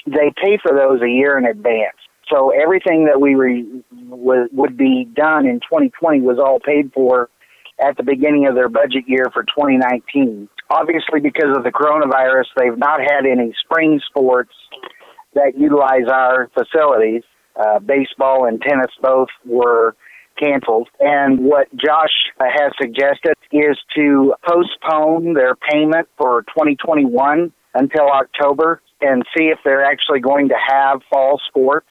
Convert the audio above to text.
they pay for those a year in advance. So everything that would be done in 2020 was all paid for at the beginning of their budget year for 2019. Obviously, because of the coronavirus, they've not had any spring sports that utilize our facilities. Baseball and tennis both were canceled. And what Josh has suggested is to postpone their payment for 2021 until October and see if they're actually going to have fall sports.